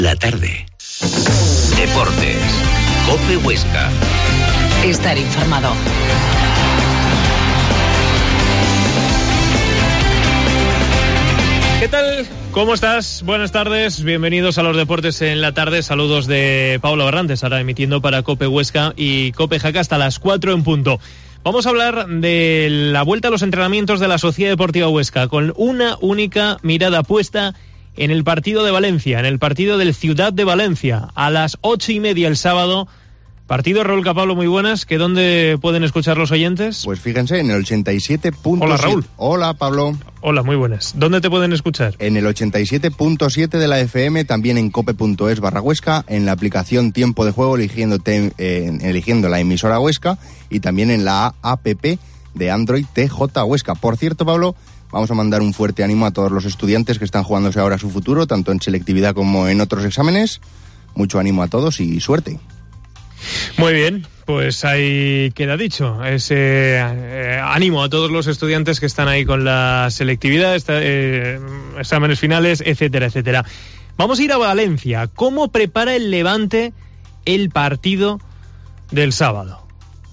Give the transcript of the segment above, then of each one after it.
La tarde. Deportes. COPE Huesca. Estar informado. ¿Qué tal? ¿Cómo estás? Buenas tardes, bienvenidos a los Deportes en la tarde. Saludos de Pablo Barrantes, ahora emitiendo para COPE Huesca y COPE Jaca hasta las 4 en punto. Vamos a hablar de la vuelta a los entrenamientos de la Sociedad Deportiva Huesca, con una única mirada puesta en el partido de Valencia, en el partido del Ciudad de Valencia, a las 8:30 el sábado. Partido, Raúl Capablo, muy buenas. ¿Que dónde pueden escuchar los oyentes? Pues fíjense, en el 87.7. Hola, Raúl. Hola, Pablo. Hola, muy buenas. ¿Dónde te pueden escuchar? En el 87.7 de la FM, también en cope.es/Huesca, en la aplicación Tiempo de Juego, eligiendo la emisora Huesca, y también en la app de Android TJ Huesca. Por cierto, Pablo, vamos a mandar un fuerte ánimo a todos los estudiantes que están jugándose ahora su futuro, tanto en selectividad como en otros exámenes. Mucho ánimo a todos y suerte. Muy bien, pues ahí queda dicho. Ese ánimo a todos los estudiantes que están ahí con la selectividad, exámenes finales, etcétera, etcétera. Vamos a ir a Valencia. ¿Cómo prepara el Levante el partido del sábado?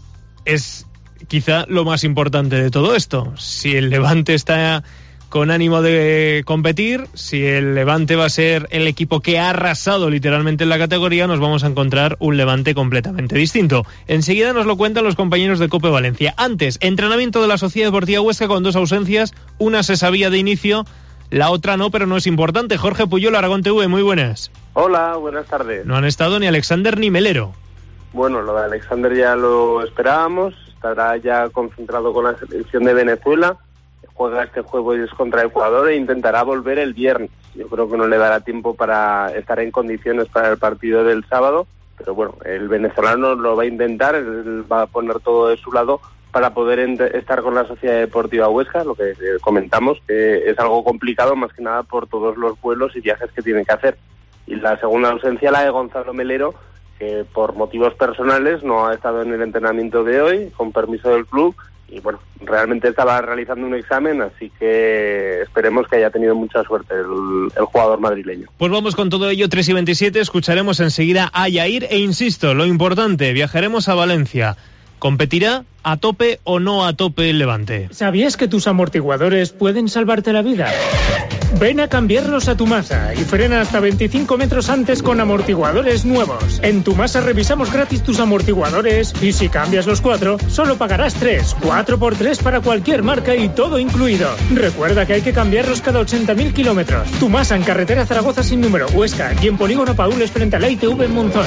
Es quizá lo más importante de todo esto. Si el Levante está con ánimo de competir, si el Levante va a ser el equipo que ha arrasado literalmente en la categoría, nos vamos a encontrar un Levante completamente distinto. Enseguida nos lo cuentan los compañeros de COPE Valencia. Antes, entrenamiento de la Sociedad Deportiva Huesca con dos ausencias. Una se sabía de inicio, la otra no, pero no es importante. Jorge Puyol, Aragón TV, muy buenas. Hola, buenas tardes. No han estado ni Alexander ni Melero. Bueno, lo de Alexander ya lo esperábamos. Estará ya concentrado con la selección de Venezuela. Juega este jueves contra Ecuador e intentará volver el viernes. Yo creo que no le dará tiempo para estar en condiciones para el partido del sábado, pero bueno, el venezolano lo va a intentar, él va a poner todo de su lado para poder estar con la Sociedad Deportiva Huesca, lo que comentamos, que es algo complicado más que nada por todos los vuelos y viajes que tiene que hacer. Y la segunda ausencia, la de Gonzalo Melero, que por motivos personales no ha estado en el entrenamiento de hoy, con permiso del club. Y bueno, realmente estaba realizando un examen, así que esperemos que haya tenido mucha suerte el jugador madrileño. Pues vamos con todo ello, 3:27, escucharemos enseguida a Yair e insisto, lo importante, viajaremos a Valencia. ¿Competirá a tope o no a tope el Levante? ¿Sabías que tus amortiguadores pueden salvarte la vida? Ven a cambiarlos a Tumasa y frena hasta 25 metros antes con amortiguadores nuevos. En Tumasa revisamos gratis tus amortiguadores y si cambias los 4, solo pagarás 3. 4x3 para cualquier marca y todo incluido. Recuerda que hay que cambiarlos cada 80.000 kilómetros. Tumasa en carretera Zaragoza sin número, Huesca, y en polígono Paules frente a la ITV en Monzón.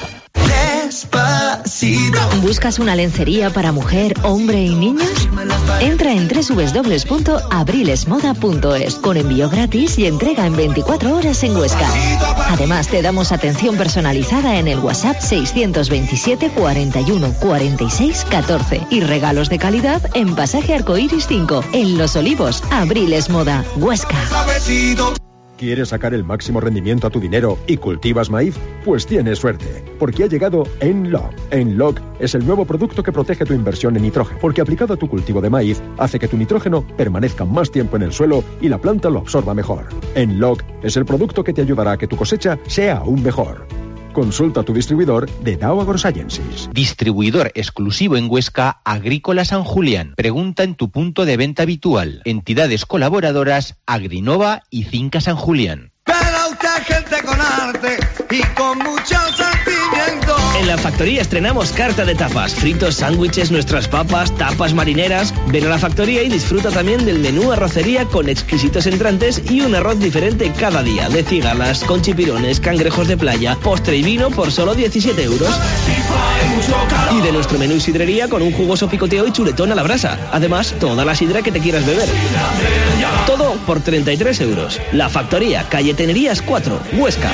¿Buscas una lencería para mujer, hombre y niños? Entra en www.abrilesmoda.es con envío gratis y entrega en 24 horas en Huesca. Además, te damos atención personalizada en el WhatsApp 627 41 46 14 y regalos de calidad en Pasaje Arcoiris 5, en Los Olivos. Abriles Moda, Huesca. ¿Quieres sacar el máximo rendimiento a tu dinero y cultivas maíz? Pues tienes suerte, porque ha llegado Enlog. Enlog es el nuevo producto que protege tu inversión en nitrógeno, porque aplicado a tu cultivo de maíz, hace que tu nitrógeno permanezca más tiempo en el suelo y la planta lo absorba mejor. Enlog es el producto que te ayudará a que tu cosecha sea aún mejor. Consulta a tu distribuidor de Dow AgroSciences. Distribuidor exclusivo en Huesca, Agrícola San Julián. Pregunta en tu punto de venta habitual. Entidades colaboradoras, Agrinova y Finca San Julián. Para usted gente con arte y con mucho sentimiento. En la factoría estrenamos carta de tapas, fritos, sándwiches, nuestras papas, tapas marineras. Ven a la factoría y disfruta también del menú arrocería con exquisitos entrantes y un arroz diferente cada día. De cigalas, con chipirones, cangrejos de playa, postre y vino por solo 17 euros. Y de nuestro menú sidrería con un jugoso picoteo y chuletón a la brasa. Además, toda la sidra que te quieras beber. Todo por 33 euros. La factoría, calle Tenerías 4, Huesca.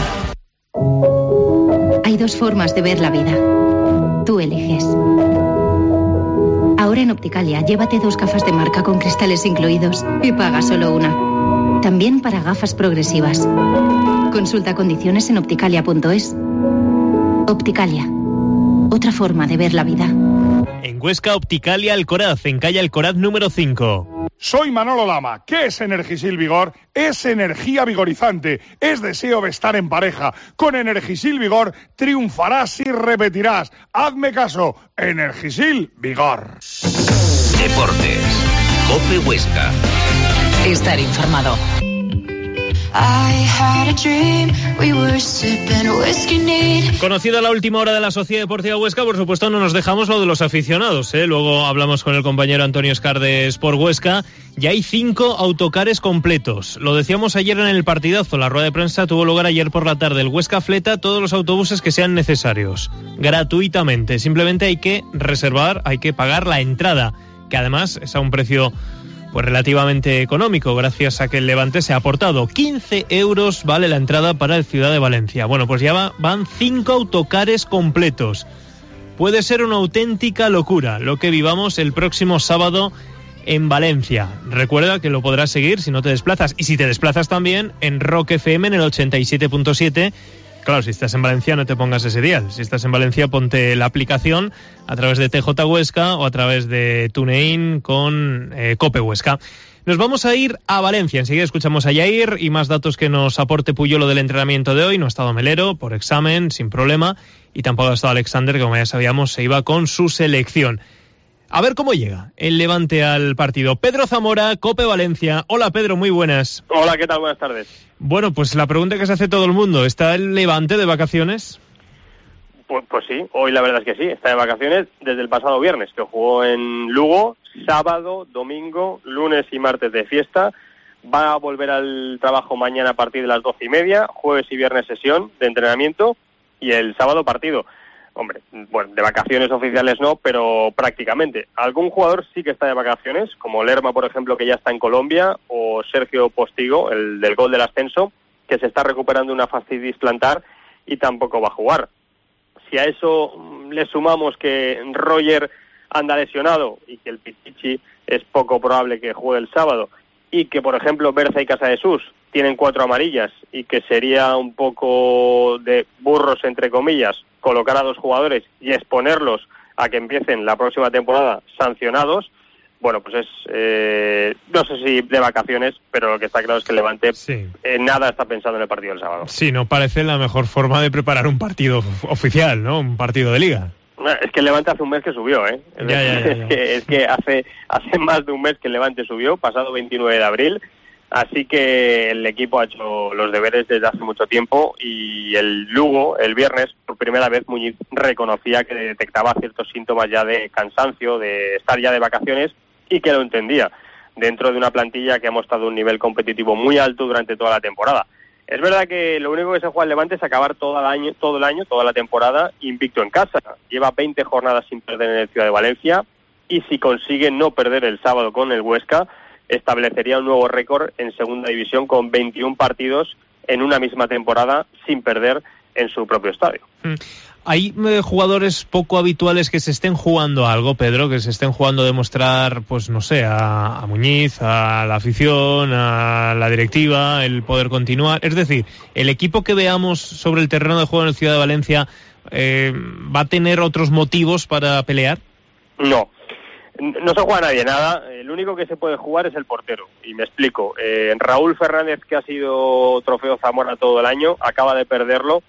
Hay dos formas de ver la vida. Tú eliges. Ahora en Opticalia, llévate 2 gafas de marca con cristales incluidos y paga solo una. También para gafas progresivas. Consulta condiciones en opticalia.es. Opticalia. Otra forma de ver la vida. En Huesca, Opticalia Alcoraz, en calle Alcoraz número 5. Soy Manolo Lama. ¿Qué es Energisil Vigor? Es energía vigorizante, es deseo de estar en pareja. Con Energisil Vigor triunfarás y repetirás. Hazme caso, Energisil Vigor. Deportes, COPE Huesca. Estar informado. Conocida la última hora de la Sociedad Deportiva Huesca, por supuesto no nos dejamos lo de los aficionados, ¿eh? Luego hablamos con el compañero Antonio Escar de Sport Huesca. Ya hay 5 autocares completos. Lo decíamos ayer en el partidazo, la rueda de prensa tuvo lugar ayer por la tarde. El Huesca fleta todos los autobuses que sean necesarios, gratuitamente. Simplemente hay que reservar, hay que pagar la entrada, que además es a un precio pues relativamente económico, gracias a que el Levante se ha aportado. 15 euros vale la entrada para el Ciudad de Valencia. Bueno, pues ya van 5 autocares completos. Puede ser una auténtica locura lo que vivamos el próximo sábado en Valencia. Recuerda que lo podrás seguir si no te desplazas. Y si te desplazas también en Rock FM en el 87.7. Claro, si estás en Valencia no te pongas ese dial. Si estás en Valencia ponte la aplicación a través de TJ Huesca o a través de TuneIn con COPE Huesca. Nos vamos a ir a Valencia. Enseguida escuchamos a Yair y más datos que nos aporte Puyolo del entrenamiento de hoy. No ha estado Melero por examen, sin problema. Y tampoco ha estado Alexander, que como ya sabíamos se iba con su selección. A ver cómo llega el Levante al partido. Pedro Zamora, COPE Valencia. Hola Pedro, muy buenas. Hola, ¿qué tal? Buenas tardes. Bueno, pues la pregunta que se hace todo el mundo, ¿está el Levante de vacaciones? Pues sí, hoy la verdad es que sí, está de vacaciones desde el pasado viernes, que jugó en Lugo, sábado, domingo, lunes y martes de fiesta. Va a volver al trabajo mañana a partir de las 12:30, jueves y viernes sesión de entrenamiento y el sábado partido. Hombre, bueno, de vacaciones oficiales no, pero prácticamente. Algún jugador sí que está de vacaciones, como Lerma, por ejemplo, que ya está en Colombia, o Sergio Postigo, el del gol del ascenso, que se está recuperando una fascitis plantar y tampoco va a jugar. Si a eso le sumamos que Roger anda lesionado y que el Pichichi es poco probable que juegue el sábado, y que, por ejemplo, Berza y Casadesus tienen 4 amarillas y que sería un poco de burros, entre comillas, colocar a 2 jugadores y exponerlos a que empiecen la próxima temporada sancionados, bueno, pues es, no sé si de vacaciones, pero lo que está claro es que el Levante nada está pensando en el partido del sábado. Sí, no parece la mejor forma de preparar un partido oficial, ¿no? Un partido de liga. Es que el Levante hace un mes que subió, ¿eh? Es que hace más de un mes que el Levante subió, pasado 29 de abril, así que el equipo ha hecho los deberes desde hace mucho tiempo y el Lugo, el viernes, por primera vez Muñiz reconocía que detectaba ciertos síntomas ya de cansancio, de estar ya de vacaciones y que lo entendía dentro de una plantilla que ha mostrado un nivel competitivo muy alto durante toda la temporada. Es verdad que lo único que se juega el Levante es acabar todo el año, toda la temporada invicto en casa. Lleva 20 jornadas sin perder en el Ciudad de Valencia y si consigue no perder el sábado con el Huesca, establecería un nuevo récord en segunda división con 21 partidos en una misma temporada sin perder en su propio estadio. ¿Hay jugadores poco habituales que se estén jugando algo, Pedro? Que se estén jugando a demostrar, pues no sé, a Muñiz, a la afición, a la directiva, el poder continuar. Es decir, ¿el equipo que veamos sobre el terreno de juego en el Ciudad de Valencia va a tener otros motivos para pelear? No se juega nadie nada. El único que se puede jugar es el portero. Y me explico. Raúl Fernández, que ha sido trofeo Zamora todo el año, acaba de perderlo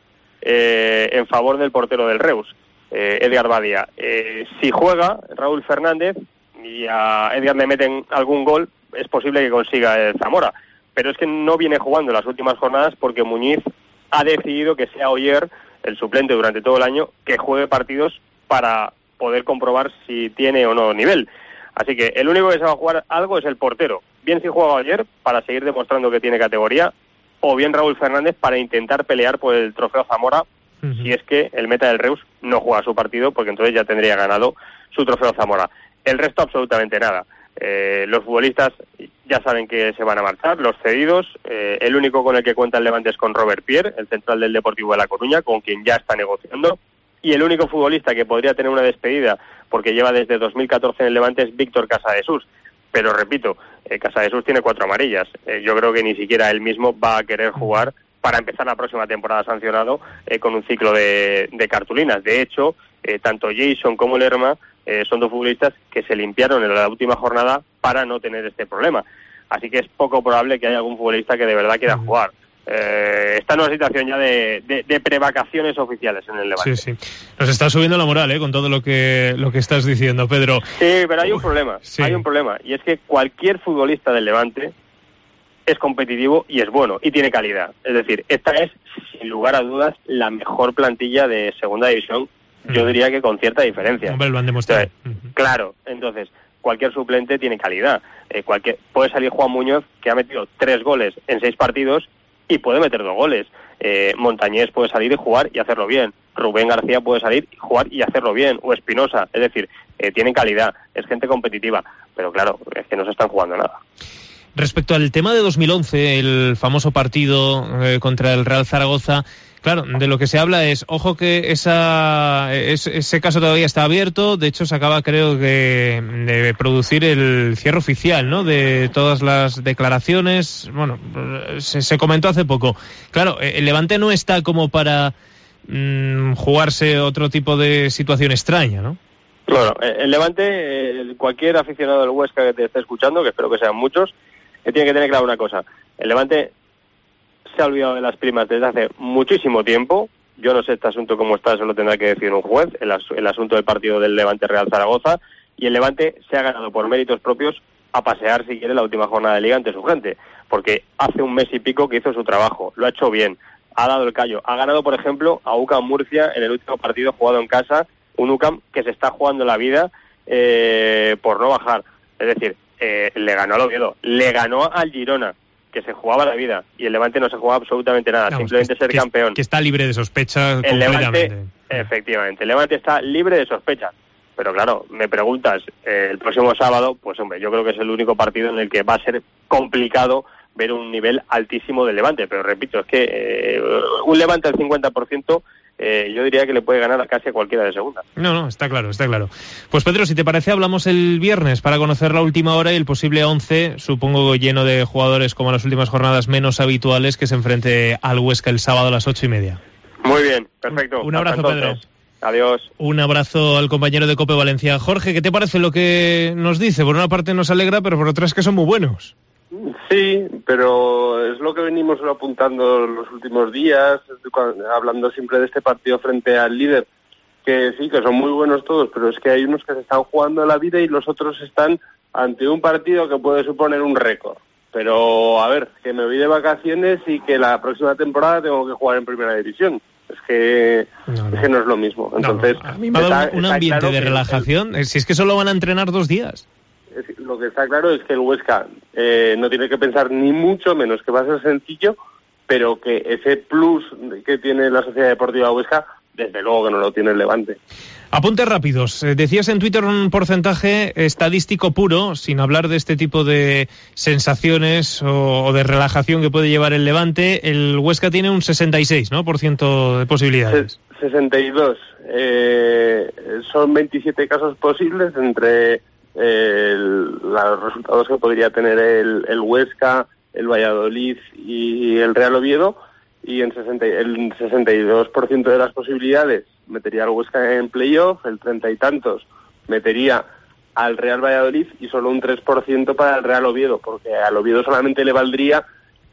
en favor del portero del Reus, Edgar Badía. Si juega Raúl Fernández y a Edgar le meten algún gol, es posible que consiga el Zamora. Pero es que no viene jugando en las últimas jornadas porque Muñiz ha decidido que sea Oyer, el suplente durante todo el año, que juegue partidos para poder comprobar si tiene o no nivel. Así que el único que se va a jugar algo es el portero. Bien si juega ayer para seguir demostrando que tiene categoría, o bien Raúl Fernández para intentar pelear por el trofeo Zamora, si es que el meta del Reus no juega su partido, porque entonces ya tendría ganado su trofeo Zamora. El resto absolutamente nada. Los futbolistas ya saben que se van a marchar, los cedidos. El único con el que cuenta el Levante es con Robert Pierre, el central del Deportivo de La Coruña, con quien ya está negociando. Y el único futbolista que podría tener una despedida, porque lleva desde 2014 en el Levante, es Víctor Casadesus. Pero repito, Casadesus tiene 4 amarillas. Yo creo que ni siquiera él mismo va a querer jugar para empezar la próxima temporada sancionado con un ciclo de cartulinas. De hecho, tanto Jason como Lerma son 2 futbolistas que se limpiaron en la última jornada para no tener este problema. Así que es poco probable que haya algún futbolista que de verdad quiera jugar. Está en una situación ya de prevacaciones oficiales en el Levante. Sí. Nos está subiendo la moral, con todo lo que estás diciendo, Pedro. Sí, pero hay un problema. Hay un problema. Y es que cualquier futbolista del Levante es competitivo y es bueno y tiene calidad. Es decir, esta es, sin lugar a dudas, la mejor plantilla de segunda división. Yo diría que con cierta diferencia. Hombre, lo han demostrado. Claro, entonces, cualquier suplente tiene calidad. Puede salir Juan Muñoz, que ha metido 3 goles en 6 partidos, y puede meter 2 goles. Montañés puede salir y jugar y hacerlo bien. Rubén García puede salir y jugar y hacerlo bien. O Espinosa. Es decir, tienen calidad. Es gente competitiva. Pero claro, es que no se están jugando nada. Respecto al tema de 2011, el famoso partido contra el Real Zaragoza, claro, de lo que se habla es, ojo que ese caso todavía está abierto. De hecho, se acaba, creo que, de producir el cierre oficial, ¿no?, de todas las declaraciones. Bueno, se comentó hace poco. Claro, el Levante no está como para jugarse otro tipo de situación extraña, ¿no? Bueno, el Levante, cualquier aficionado del Huesca que te esté escuchando, que espero que sean muchos, tiene que tener claro una cosa. El Levante se ha olvidado de las primas desde hace muchísimo tiempo. Yo no sé este asunto cómo está, eso lo tendrá que decir un juez, el asunto del partido del Levante Real Zaragoza, y el Levante se ha ganado por méritos propios a pasear, si quiere, la última jornada de Liga ante su gente, porque hace un mes y pico que hizo su trabajo, lo ha hecho bien, ha dado el callo, ha ganado, por ejemplo, a UCAM Murcia en el último partido jugado en casa, un UCAM que se está jugando la vida por no bajar. Es decir, le ganó al Oviedo, le ganó al Girona, que se jugaba la vida, y el Levante no se jugaba absolutamente nada, simplemente ser campeón. Que está libre de sospecha el completamente. Levante, efectivamente, el Levante está libre de sospecha. Pero claro, me preguntas, el próximo sábado, pues hombre, yo creo que es el único partido en el que va a ser complicado ver un nivel altísimo del Levante, pero repito, es que un Levante al 50%, yo diría que le puede ganar casi a cualquiera de segunda. No, está claro. Pues Pedro, si te parece, hablamos el viernes para conocer la última hora y el posible 11, supongo lleno de jugadores como en las últimas jornadas menos habituales, que se enfrente al Huesca el sábado a las 8:30. Muy bien, perfecto. Un abrazo, Pedro. Adiós. Un abrazo al compañero de COPE Valencia. Jorge, ¿qué te parece lo que nos dice? Por una parte nos alegra, pero por otra es que son muy buenos. Sí, pero es lo que venimos apuntando los últimos días, hablando siempre de este partido frente al líder, que sí, que son muy buenos todos, pero es que hay unos que se están jugando la vida y los otros están ante un partido que puede suponer un récord. Pero, a ver, que me voy de vacaciones y que la próxima temporada tengo que jugar en Primera División. Es que no es lo mismo. Entonces, a mí me ha dado un ambiente claro de relajación. Si es que solo van a entrenar 2 días. Lo que está claro es que el Huesca no tiene que pensar ni mucho menos que va a ser sencillo, pero que ese plus que tiene la Sociedad Deportiva Huesca, desde luego que no lo tiene el Levante. Apuntes rápidos. Decías en Twitter un porcentaje estadístico puro, sin hablar de este tipo de sensaciones o de relajación que puede llevar el Levante. El Huesca tiene un 66%, ¿no?, % de posibilidades. 62. Son 27 casos posibles entre los resultados que podría tener el Huesca, el Valladolid y el Real Oviedo, y el 62% de las posibilidades metería al Huesca en playoff, el 30 y tantos metería al Real Valladolid y solo un 3% para el Real Oviedo, porque al Oviedo solamente le valdría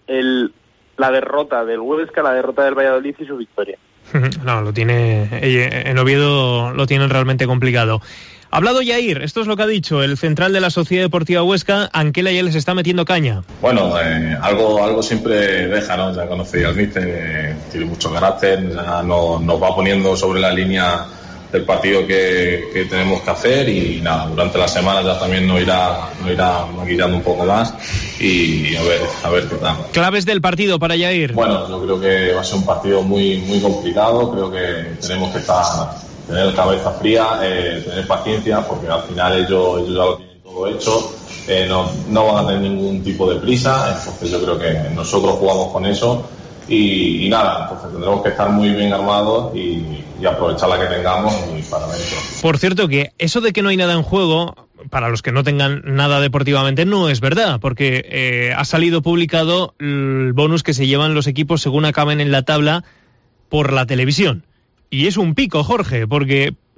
la derrota del Huesca, la derrota del Valladolid y su victoria. No, en Oviedo lo tienen realmente complicado. Ha hablado Yair, esto es lo que ha dicho el central de la Sociedad Deportiva Huesca. Anquela ya les está metiendo caña. Bueno, algo siempre deja, ¿no? Ya conocí al míster, tiene mucho carácter, ya nos va poniendo sobre la línea del partido que tenemos que hacer, y nada, durante la semana ya también nos irá maquillando un poco más y a ver qué tal. Claves del partido para Yair. Bueno, yo creo que va a ser un partido muy, muy complicado. Creo que tenemos que tener cabeza fría, tener paciencia, porque al final ellos ya lo tienen todo hecho, no van a tener ningún tipo de prisa, entonces yo creo que nosotros jugamos con eso y nada, entonces tendremos que estar muy bien armados y aprovechar la que tengamos y para adentro. Por cierto, que eso de que no hay nada en juego, para los que no tengan nada deportivamente, no es verdad, porque ha salido publicado el bonus que se llevan los equipos según acaben en la tabla por la televisión. Y es un pico, Jorge, porque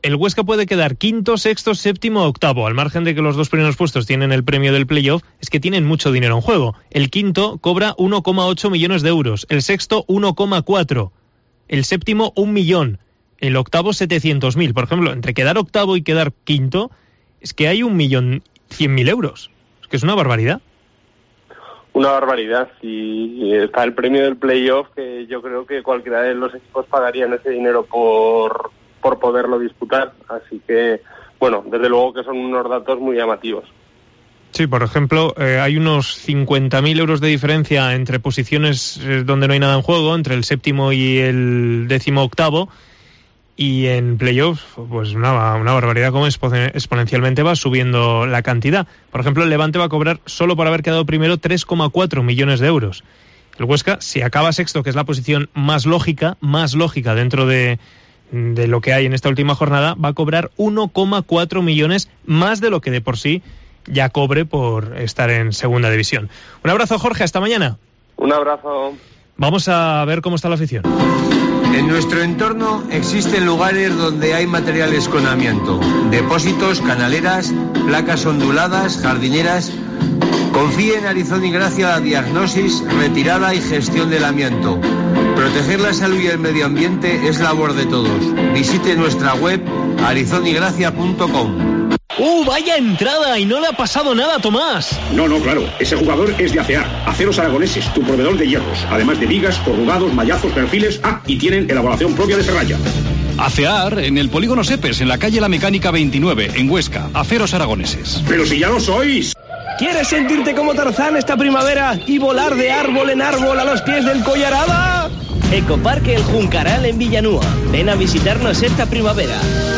el Huesca puede quedar quinto, sexto, séptimo, octavo. Al margen de que los dos primeros puestos tienen el premio del playoff, es que tienen mucho dinero en juego. El quinto cobra 1,8 millones de euros, el sexto 1,4, el séptimo 1 millón, el octavo 700.000. Por ejemplo, entre quedar octavo y quedar quinto, es que hay 1.100.000 euros. Es que es una barbaridad. Una barbaridad. Y está el premio del playoff, que yo creo que cualquiera de los equipos pagarían ese dinero por poderlo disputar. Así que, bueno, desde luego que son unos datos muy llamativos. Sí, por ejemplo, hay unos 50.000 euros de diferencia entre posiciones donde no hay nada en juego, entre el séptimo y el 18º, y en playoffs, pues una barbaridad, como exponencialmente va subiendo la cantidad. Por ejemplo, el Levante va a cobrar, solo por haber quedado primero, 3,4 millones de euros. El Huesca, si acaba sexto, que es la posición más lógica dentro de lo que hay en esta última jornada, va a cobrar 1,4 millones más de lo que de por sí ya cobre por estar en segunda división. Un abrazo, Jorge, hasta mañana. Un abrazo. Vamos a ver cómo está la afición. En nuestro entorno existen lugares donde hay materiales con amianto, depósitos, canaleras, placas onduladas, jardineras. Confíe en Arizón y Gracia la diagnosis, retirada y gestión del amianto. Proteger la salud y el medio ambiente es labor de todos. Visite nuestra web arizonigracia.com. ¡Vaya entrada! Y no le ha pasado nada a Tomás. No, claro. Ese jugador es de ACEAR, Aceros Aragoneses, tu proveedor de hierros. Además de vigas, corrugados, mallazos, perfiles. Y tienen elaboración propia de ferralla. ACEAR en el Polígono Sepes, en la calle La Mecánica 29, en Huesca. Aceros Aragoneses. ¡Pero si ya lo sois! ¿Quieres sentirte como Tarzán esta primavera y volar de árbol en árbol a los pies del Collarada? Ecoparque El Juncaral en Villanúa. Ven a visitarnos esta primavera.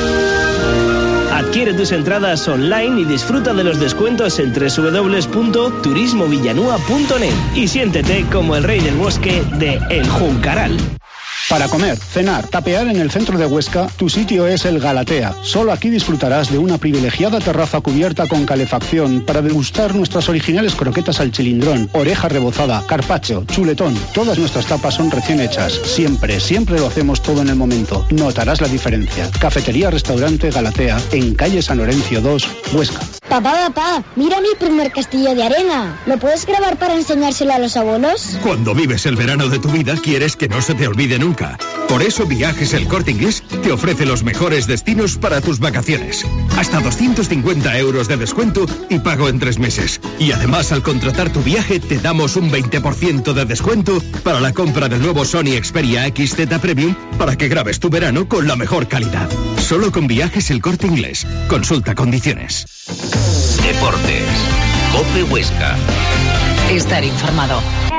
Adquiere tus entradas online y disfruta de los descuentos en www.turismovillanua.net y siéntete como el rey del bosque de El Juncaral. Para comer, cenar, tapear en el centro de Huesca, tu sitio es el Galatea. Solo aquí disfrutarás de una privilegiada terraza cubierta con calefacción para degustar nuestras originales croquetas al chilindrón, oreja rebozada, carpaccio, chuletón. Todas nuestras tapas son recién hechas. Siempre lo hacemos todo en el momento. Notarás la diferencia. Cafetería-restaurante Galatea, en calle San Lorenzo 2, Huesca. Papá, mira mi primer castillo de arena. ¿Lo puedes grabar para enseñárselo a los abuelos? Cuando vives el verano de tu vida, quieres que no se te olvide nunca. Por eso Viajes El Corte Inglés te ofrece los mejores destinos para tus vacaciones. Hasta 250 euros de descuento y pago en 3 meses. Y además, al contratar tu viaje, te damos un 20% de descuento para la compra del nuevo Sony Xperia XZ Premium para que grabes tu verano con la mejor calidad. Solo con Viajes El Corte Inglés. Consulta condiciones. Deportes. COPE Huesca. Estar informado.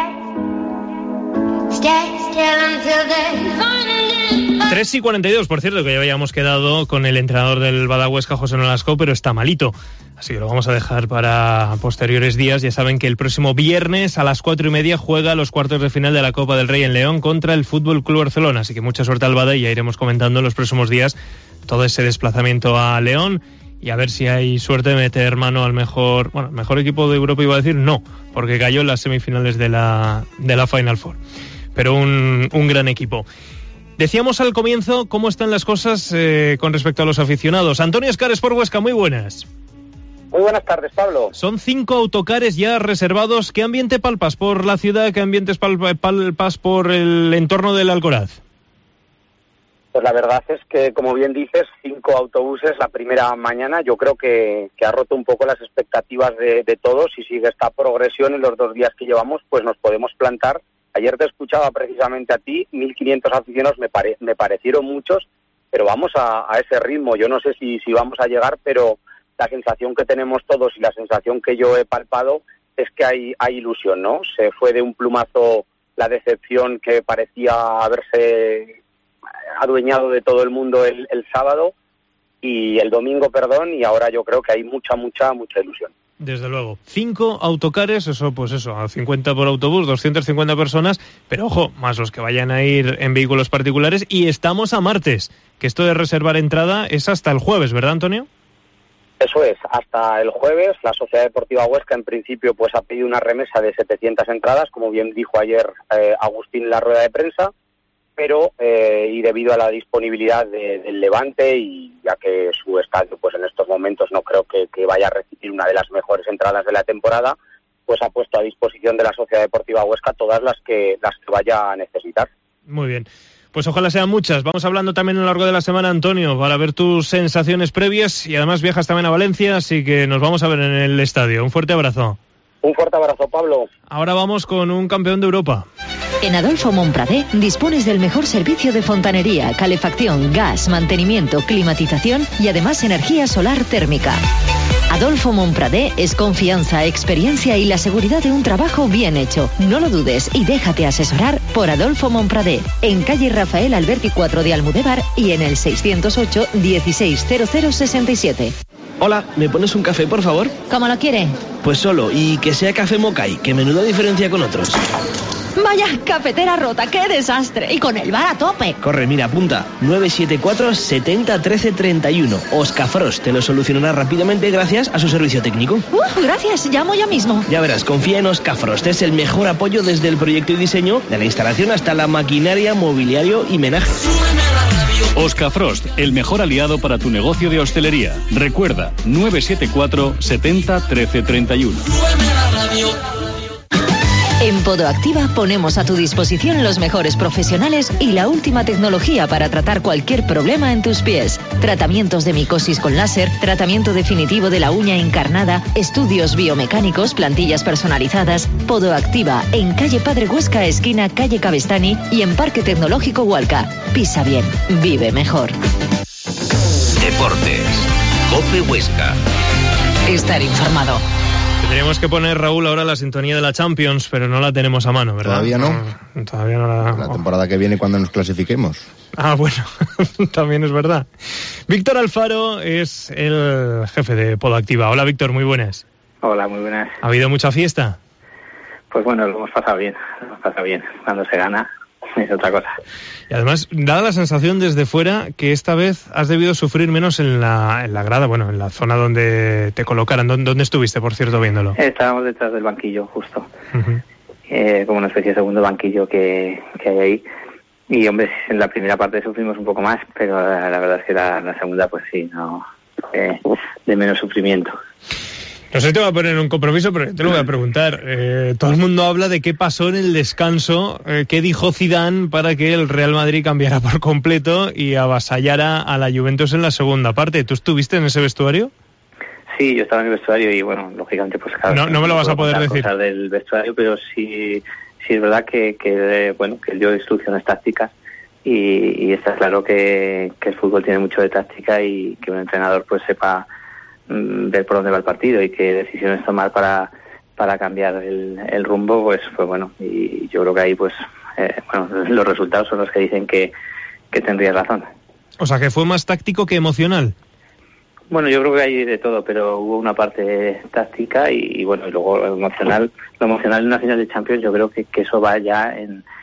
3:42, por cierto, que ya habíamos quedado con el entrenador del Bada Huesca, José Nolasco, pero está malito. Así que lo vamos a dejar para posteriores días. Ya saben que el próximo viernes a las 4:30 juega los cuartos de final de la Copa del Rey en León contra el Fútbol Club Barcelona. Así que mucha suerte al Bada y ya iremos comentando en los próximos días todo ese desplazamiento a León. Y a ver si hay suerte de meter mano al mejor equipo de Europa, iba a decir, no, porque cayó en las semifinales de la Final Four. Pero un gran equipo. Decíamos al comienzo cómo están las cosas con respecto a los aficionados. Antonio Escares por Huesca, muy buenas. Muy buenas tardes, Pablo. Son 5 autocares ya reservados. ¿Qué ambiente palpas por la ciudad? ¿Qué ambientes palpas por el entorno del Alcoraz? Pues la verdad es que, como bien dices, 5 autobuses la primera mañana. Yo creo que ha roto un poco las expectativas de todos. Si sigue esta progresión en los 2 días que llevamos, pues nos podemos plantar. Ayer te escuchaba precisamente a ti, 1.500 aficionados me parecieron muchos, pero vamos a ese ritmo. Yo no sé si vamos a llegar, pero la sensación que tenemos todos y la sensación que yo he palpado es que hay ilusión, ¿no? Se fue de un plumazo la decepción que parecía haberse adueñado de todo el mundo el sábado y el domingo, y ahora yo creo que hay mucha ilusión. Desde luego. 5 autocares, a 50 por autobús, 250 personas, pero ojo, más los que vayan a ir en vehículos particulares, y estamos a martes, que esto de reservar entrada es hasta el jueves, ¿verdad, Antonio? Eso es, hasta el jueves. La Sociedad Deportiva Huesca, en principio, pues ha pedido una remesa de 700 entradas, como bien dijo ayer Agustín en la rueda de prensa, pero y debido a la disponibilidad del Levante, y ya que su estadio pues en estos momentos no creo que vaya a recibir una de las mejores entradas de la temporada, pues ha puesto a disposición de la Sociedad Deportiva Huesca todas las que vaya a necesitar. Muy bien. Pues ojalá sean muchas. Vamos hablando también a lo largo de la semana, Antonio, para ver tus sensaciones previas, y además viajas también a Valencia, así que nos vamos a ver en el estadio. Un fuerte abrazo. Un fuerte abrazo, Pablo. Ahora vamos con un campeón de Europa. En Adolfo Montpradé dispones del mejor servicio de fontanería, calefacción, gas, mantenimiento, climatización y además energía solar térmica. Adolfo Montpradé es confianza, experiencia y la seguridad de un trabajo bien hecho. No lo dudes y déjate asesorar por Adolfo Montpradé, en calle Rafael Alberti 4 de Almudévar y en el 608 160067. Hola, ¿me pones un café, por favor? ¿Cómo lo quiere? Pues solo, y que sea café Mokai, que menuda diferencia con otros. Vaya, cafetera rota, qué desastre. Y con el bar a tope. Corre, mira, apunta. 974 70 13 31. Oscafrost te lo solucionará rápidamente gracias a su servicio técnico. Gracias, llamo ya mismo. Ya verás, confía en Oscafrost. Es el mejor apoyo desde el proyecto y diseño, de la instalación hasta la maquinaria, mobiliario y menaje. Oscafrost, el mejor aliado para tu negocio de hostelería. Recuerda, 974 70 13 31. En Podoactiva ponemos a tu disposición los mejores profesionales y la última tecnología para tratar cualquier problema en tus pies. Tratamientos de micosis con láser, tratamiento definitivo de la uña encarnada, estudios biomecánicos, plantillas personalizadas. Podoactiva, en calle Padre Huesca, esquina calle Cabestany, y en Parque Tecnológico Hualca. Pisa bien, vive mejor. Deportes. COPE Huesca. Estar informado. Tendríamos que poner, Raúl, ahora la sintonía de la Champions, pero no la tenemos a mano, ¿verdad? Todavía no. Todavía no la temporada que viene, cuando nos clasifiquemos. Ah, bueno, también es verdad. Víctor Alfaro es el jefe de Podoactiva. Hola, Víctor, muy buenas. Hola, muy buenas. ¿Ha habido mucha fiesta? Pues bueno, lo hemos pasado bien. Cuando se gana es otra cosa. Y además, da la sensación desde fuera que esta vez has debido sufrir menos en la grada, bueno, en la zona donde te colocaran. ¿Dónde estuviste, por cierto, viéndolo? Estábamos detrás del banquillo, justo. Como una especie de segundo banquillo que hay ahí. Y, hombre, en la primera parte sufrimos un poco más, pero la verdad es que la segunda, pues sí, no de menos sufrimiento. No sé si te voy a poner un compromiso, pero te lo voy a preguntar. Todo el mundo habla de qué pasó en el descanso, qué dijo Zidane para que el Real Madrid cambiara por completo y avasallara a la Juventus en la segunda parte. ¿Tú estuviste en ese vestuario? Sí, yo estaba en el vestuario y, bueno, lógicamente, pues claro. No me lo vas a poder decir. Cosas del vestuario, pero sí es verdad que él dio instrucciones tácticas y está claro que el fútbol tiene mucho de táctica y que un entrenador pues sepa ver por dónde va el partido y qué decisiones tomar para cambiar el rumbo, pues bueno, y yo creo que ahí pues los resultados son los que dicen que tendría razón. O sea, que fue más táctico que emocional. Bueno, yo creo que hay de todo, pero hubo una parte táctica y bueno, y luego lo emocional en una final de Champions, yo creo que eso va ya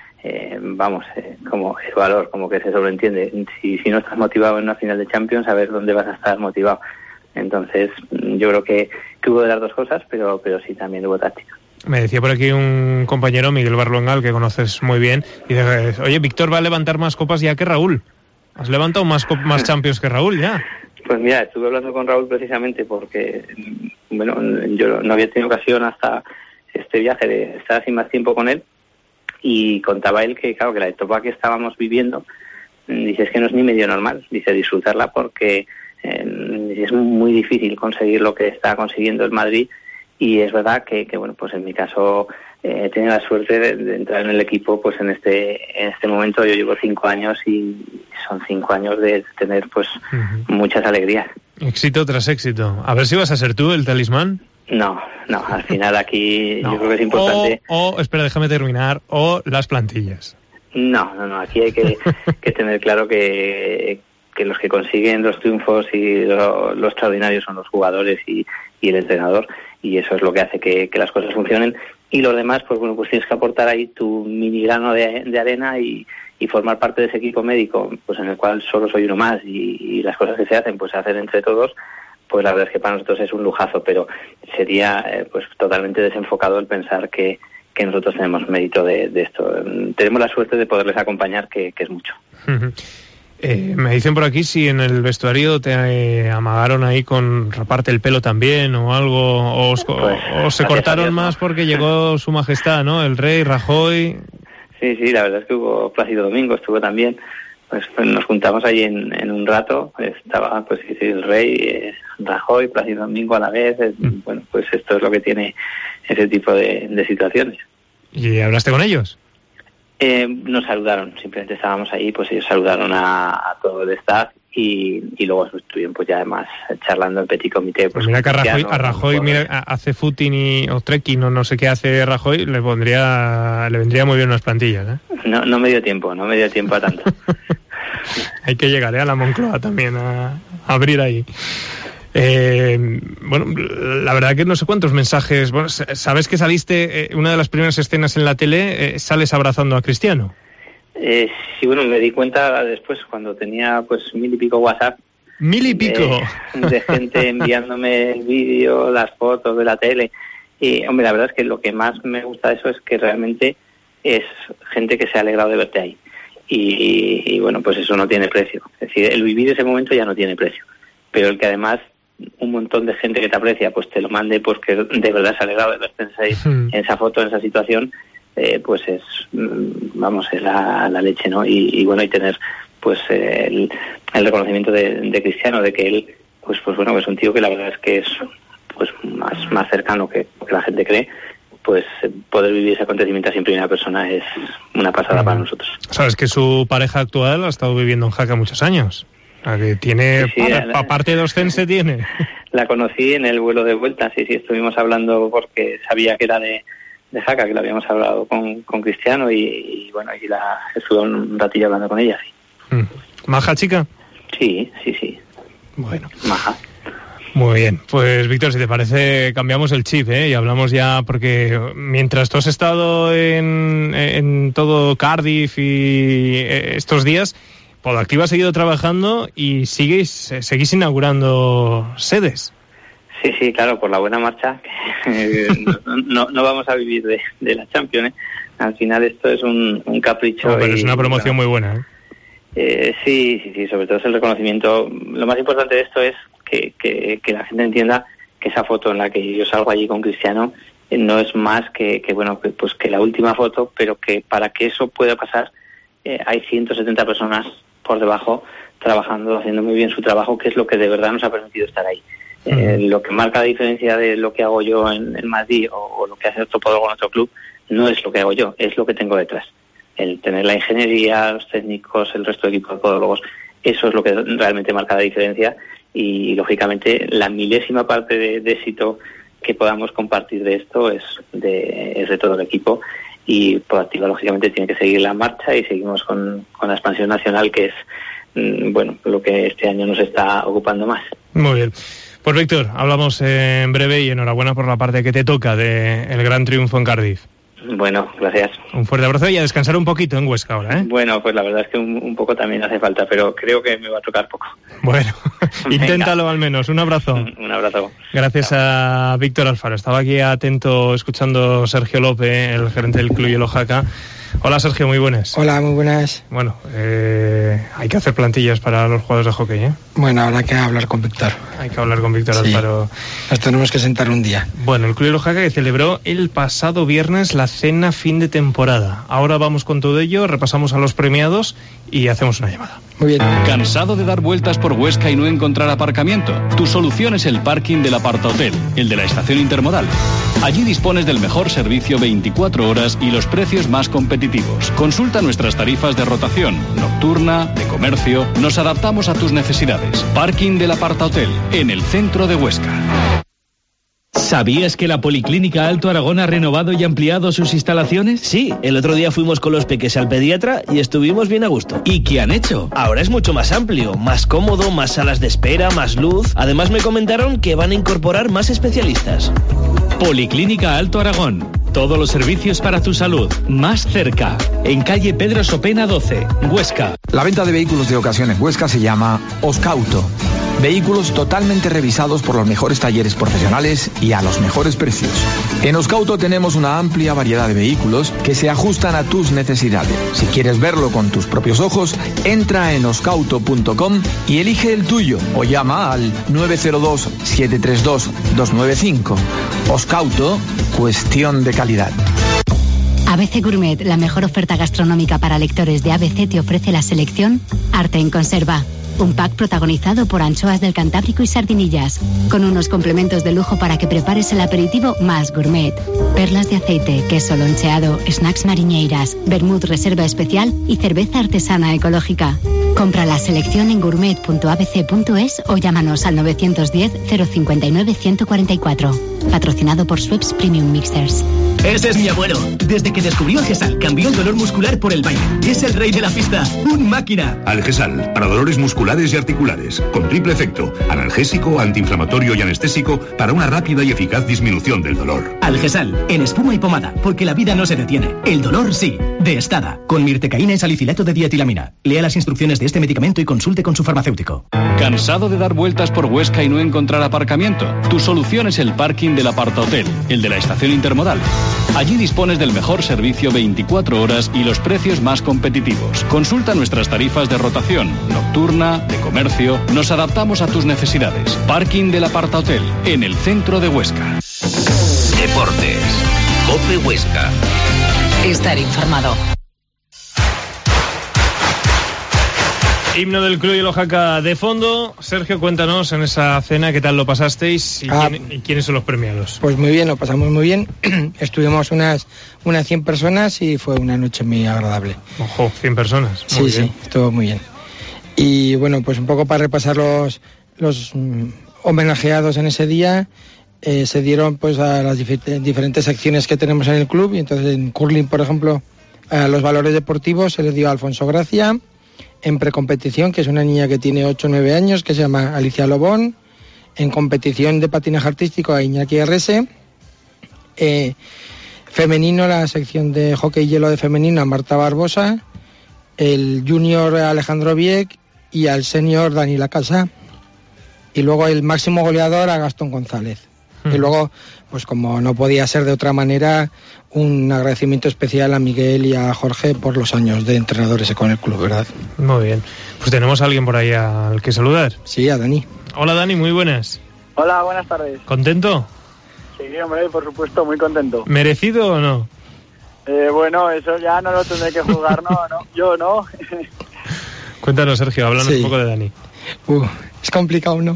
como el valor, como que se sobreentiende. Si no estás motivado en una final de Champions, a ver dónde vas a estar motivado. Entonces, yo creo que hubo de las dos cosas, pero sí también hubo táctica. Me decía por aquí un compañero, Miguel Barluengal, que conoces muy bien, y dice, oye, Víctor va a levantar más copas ya que Raúl. ¿Has levantado más Champions que Raúl ya? Pues mira, estuve hablando con Raúl precisamente porque, bueno, yo no había tenido ocasión hasta este viaje de estar así más tiempo con él, y contaba él que, claro, que la etapa que estábamos viviendo, dice, es que no es ni medio normal, dice, disfrutarla porque es muy difícil conseguir lo que está consiguiendo el Madrid, y es verdad que bueno, pues en mi caso he tenido la suerte de entrar en el equipo pues en este momento. Yo llevo 5 años y son 5 años de tener pues muchas alegrías. Éxito tras éxito. A ver si vas a ser tú el talismán. No, al final aquí yo creo que es importante. Espera, déjame terminar, o las plantillas. No, aquí hay que tener claro que los que consiguen los triunfos y lo extraordinario son los jugadores y el entrenador, y eso es lo que hace que las cosas funcionen, y los demás pues bueno, pues tienes que aportar ahí tu mini grano de arena y formar parte de ese equipo médico pues en el cual solo soy uno más, y las cosas que se hacen pues se hacen entre todos. Pues la verdad es que para nosotros es un lujazo, pero sería pues totalmente desenfocado el pensar que nosotros tenemos mérito de esto. Tenemos la suerte de poderles acompañar, que es mucho. Me dicen por aquí si en el vestuario te amagaron ahí con raparte el pelo también o algo, o se cortaron más porque llegó su majestad, ¿no? El rey Rajoy. Sí, la verdad es que hubo Plácido Domingo, estuvo también. Pues nos juntamos ahí en un rato, estaba pues el rey, Rajoy, Plácido Domingo a la vez. Bueno, pues esto es lo que tiene ese tipo de situaciones. ¿Y hablaste con ellos? Nos saludaron, simplemente estábamos ahí, pues ellos saludaron a todo el staff y luego estuvieron pues ya además charlando en petit comité. Pues mira que a Rajoy mira, hace footing o trekking o no sé qué hace Rajoy, le vendría muy bien unas plantillas, ¿eh? No me dio tiempo a tanto. Hay que llegar a la Moncloa también a abrir ahí. Bueno, la verdad que no sé cuántos mensajes. Bueno, sabes que saliste, una de las primeras escenas en la tele, sales abrazando a Cristiano. Sí, bueno, me di cuenta después cuando tenía pues 1000 y pico WhatsApp. 1000 y pico. De gente enviándome el vídeo, las fotos de la tele. Y, hombre, la verdad es que lo que más me gusta de eso es que realmente es gente que se ha alegrado de verte ahí. Y bueno, pues eso no tiene precio. Es decir, el vivir ese momento ya no tiene precio. Pero el que además un montón de gente que te aprecia pues te lo mande, pues que de verdad se ha alegrado de verte en esa foto, en esa situación, pues es, vamos, es la leche, ¿no? Y bueno, y tener pues el reconocimiento de Cristiano, de que él pues bueno, es un tío que la verdad es que es pues más cercano que la gente cree. Pues poder vivir ese acontecimiento así en primera persona es una pasada para nosotros. Sabes que su pareja actual ha estado viviendo en Jaca muchos años. Que tiene, aparte de Ostense, tiene. La conocí en el vuelo de vuelta, sí, estuvimos hablando porque sabía que era de Jaca, que lo habíamos hablado con Cristiano y bueno, y estuve un ratillo hablando con ella, sí. ¿Maja chica? Sí. Bueno. Maja. Muy bien, pues Víctor, si te parece cambiamos el chip, y hablamos ya, porque mientras tú has estado en todo Cardiff y estos días, Podactiva ha seguido trabajando y seguís inaugurando sedes. Sí, claro, por la buena marcha. No vamos a vivir de la Champions, Al final esto es un capricho. No, pero es una promoción muy buena, Sí, sobre todo es el reconocimiento. Lo más importante de esto es que la gente entienda que esa foto en la que yo salgo allí con Cristiano no es más que la última foto, pero que para que eso pueda pasar hay 170 personas por debajo trabajando, haciendo muy bien su trabajo, que es lo que de verdad nos ha permitido estar ahí. Lo que marca la diferencia de lo que hago yo en Madrid o lo que hace otro podólogo en otro club no es lo que hago yo, es lo que tengo detrás. El tener la ingeniería, los técnicos, el resto del equipo de podólogos, eso es lo que realmente marca la diferencia y lógicamente la milésima parte de éxito que podamos compartir de esto es de todo el equipo. Y Podactiva lógicamente tiene que seguir la marcha y seguimos con la expansión nacional, que es lo que este año nos está ocupando más. Muy bien, pues Víctor, hablamos en breve y enhorabuena por la parte que te toca del gran triunfo en Cardiff. Bueno, gracias. Un fuerte abrazo y a descansar un poquito en Huesca ahora, Bueno, pues la verdad es que un poco también hace falta, pero creo que me va a tocar poco. Bueno, inténtalo al menos. Un abrazo. Un abrazo. Gracias a Víctor Alfaro. Estaba aquí atento escuchando Sergio López, el gerente del Club Hielo Jaca. Hola Sergio, muy buenas. Hola, muy buenas. Bueno, hay que hacer plantillas para los jugadores de hockey, Bueno, habrá que hablar con Víctor. Hay que hablar con Víctor Alfaro. Nos tenemos que sentar un día. Bueno, el Club Hielo Jaca que celebró el pasado viernes la cena fin de temporada. Ahora vamos con todo ello, repasamos a los premiados y hacemos una llamada. Muy bien. ¿Cansado de dar vueltas por Huesca y no encontrar aparcamiento? Tu solución es el parking del Apartahotel, el de la estación intermodal. Allí dispones del mejor servicio 24 horas y los precios más competitivos. Consulta nuestras tarifas de rotación, nocturna, de comercio. Nos adaptamos a tus necesidades. Parking del Apartahotel, en el centro de Huesca. ¿Sabías que la Policlínica Alto Aragón ha renovado y ampliado sus instalaciones? Sí, el otro día fuimos con los peques al pediatra y estuvimos bien a gusto. ¿Y qué han hecho? Ahora es mucho más amplio, más cómodo, más salas de espera, más luz. Además me comentaron que van a incorporar más especialistas. Policlínica Alto Aragón. Todos los servicios para tu salud, más cerca. En calle Pedro Sopena 12, Huesca. La venta de vehículos de ocasión en Huesca se llama Oscauto. Vehículos totalmente revisados por los mejores talleres profesionales y a los mejores precios. En Oscauto tenemos una amplia variedad de vehículos que se ajustan a tus necesidades. Si quieres verlo con tus propios ojos, entra en oscauto.com y elige el tuyo o llama al 902-732-295. Oscauto, cuestión de calidad. ABC Gourmet, la mejor oferta gastronómica para lectores de ABC, te ofrece la selección Arte en Conserva. Un pack protagonizado por anchoas del Cantábrico y sardinillas, con unos complementos de lujo para que prepares el aperitivo más gourmet. Perlas de aceite, queso loncheado, snacks mariñeiras, vermut reserva especial y cerveza artesana ecológica. Compra la selección en gourmet.abc.es o llámanos al 910-059-144. Patrocinado por Schweppes Premium Mixers. Ese es mi abuelo. Desde que descubrió Algesal, cambió el dolor muscular por el baile. Es el rey de la pista. ¡Un máquina! Algesal, para dolores musculares y articulares. Con triple efecto. Analgésico, antiinflamatorio y anestésico para una rápida y eficaz disminución del dolor. Algesal, en espuma y pomada. Porque la vida no se detiene. El dolor sí. De Estada. Con mirtecaína y salicilato de dietilamina. Lea las instrucciones de este medicamento y consulte con su farmacéutico. ¿Cansado de dar vueltas por Huesca y no encontrar aparcamiento? Tu solución es el parking del Apartahotel, el de la estación intermodal. Allí dispones del mejor servicio 24 horas y los precios más competitivos. Consulta nuestras tarifas de rotación, nocturna, de comercio. Nos adaptamos a tus necesidades. Parking del Apartahotel, en el centro de Huesca. Deportes. COPE Huesca. Estar informado. Himno del Club y Oaxaca de fondo. Sergio, cuéntanos en esa cena qué tal lo pasasteis y quiénes son los premiados. Pues muy bien, lo pasamos muy bien. Estuvimos unas 100 personas y fue una noche muy agradable. Ojo, 100 personas. Muy bien. Sí, estuvo muy bien. Y bueno, pues un poco para repasar los homenajeados en ese día, se dieron pues a las diferentes secciones que tenemos en el club. Y entonces en curling, por ejemplo, a los valores deportivos se les dio a Alfonso Gracia. En precompetición, que es una niña que tiene 8 o 9 años, que se llama Alicia Lobón. En competición de patinaje artístico a Iñaki R.S. Femenino, la sección de hockey y hielo de femenino a Marta Barbosa. El junior Alejandro Vieck y al senior Dani Lacasa. Y luego el máximo goleador a Gastón González. Y luego, pues como no podía ser de otra manera, un agradecimiento especial a Miguel y a Jorge por los años de entrenadores con el club, ¿verdad? Muy bien. Pues tenemos a alguien por ahí al que saludar. Sí, a Dani. Hola Dani, muy buenas. Hola, buenas tardes. ¿Contento? Sí, hombre, por supuesto, muy contento. ¿Merecido o no? Bueno, eso ya no lo tendré que juzgar, no, yo no. Cuéntanos, Sergio, háblanos un poco de Dani. Es complicado, ¿no?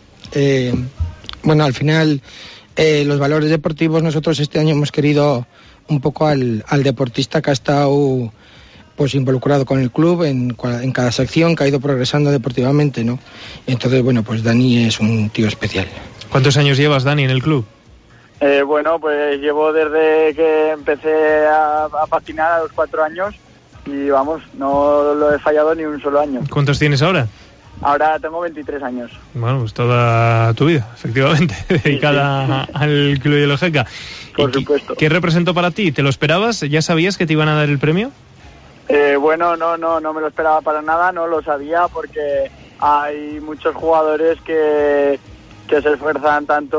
Bueno, al final, los valores deportivos, nosotros este año hemos querido un poco al deportista que ha estado pues involucrado con el club en cada sección, que ha ido progresando deportivamente, ¿no? Entonces, bueno, pues Dani es un tío especial. ¿Cuántos años llevas, Dani, en el club? Bueno, pues llevo desde que empecé a patinar a los 4 años y vamos, no lo he fallado ni un solo año. ¿Cuántos tienes ahora? Ahora tengo 23 años. Bueno, pues toda tu vida, efectivamente, dedicada al Club de Oaxaca. Por supuesto. ¿Qué representó para ti? ¿Te lo esperabas? ¿Ya sabías que te iban a dar el premio? Bueno, no me lo esperaba para nada, no lo sabía porque hay muchos jugadores que se esfuerzan tanto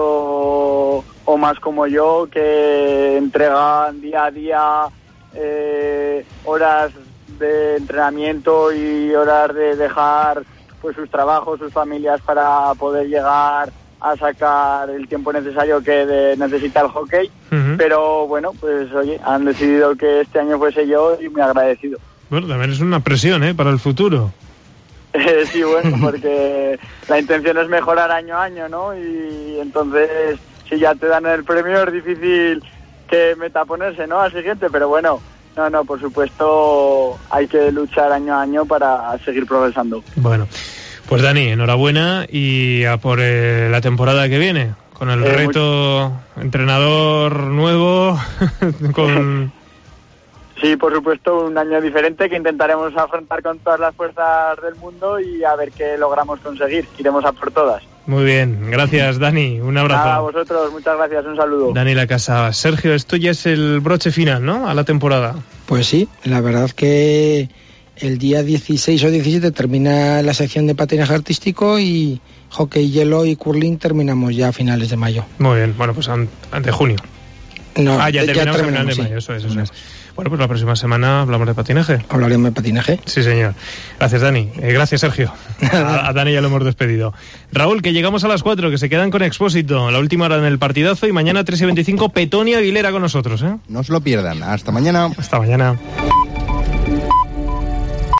o más como yo, que entregan día a día horas de entrenamiento y horas de dejar pues sus trabajos, sus familias para poder llegar a sacar el tiempo necesario que necesita el hockey. Pero bueno, pues oye, han decidido que este año fuese yo y muy agradecido. Bueno, también es una presión, para el futuro. Sí, bueno, porque la intención es mejorar año a año, ¿no? Y entonces, si ya te dan el premio, es difícil que metaponerse, ¿no? Al siguiente, pero bueno, no, por supuesto, hay que luchar año a año para seguir progresando. Bueno, pues Dani, enhorabuena y a por la temporada que viene, con el reto entrenador nuevo, con... Sí, por supuesto, un año diferente que intentaremos afrontar con todas las fuerzas del mundo y a ver qué logramos conseguir. Iremos a por todas. Muy bien, gracias Dani, un abrazo. Nada, a vosotros, muchas gracias, un saludo. Dani Lacasa. Sergio, esto ya es el broche final, ¿no?, a la temporada. Pues sí, la verdad que el día 16 o 17 termina la sección de patinaje artístico y hockey, hielo y curling terminamos ya a finales de mayo. Muy bien, bueno, pues ante junio. No, ya terminamos a finales de mayo, eso es. Bueno, pues la próxima semana hablamos de patinaje. Hablaremos de patinaje. Sí, señor. Gracias, Dani. Gracias, Sergio. A Dani ya lo hemos despedido. Raúl, que llegamos a las 4, que se quedan con Expósito. La última hora en el partidazo y mañana 3:25, Petoni Aguilera con nosotros, ¿eh? No se lo pierdan. Hasta mañana. Hasta mañana.